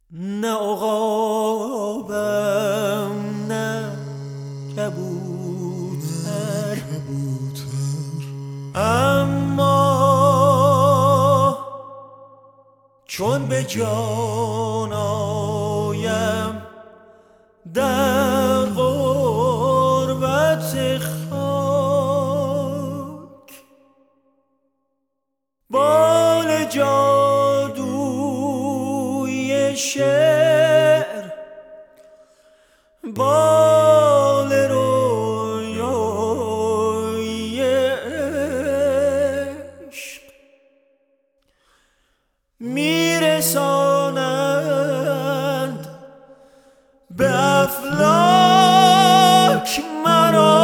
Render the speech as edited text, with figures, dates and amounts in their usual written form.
نه عقابم نه کبوتر، اما چون به جان آیم در غربت خاک، بال جادوی شعر، بال رویای عشق میرسانند به افلاک مرا.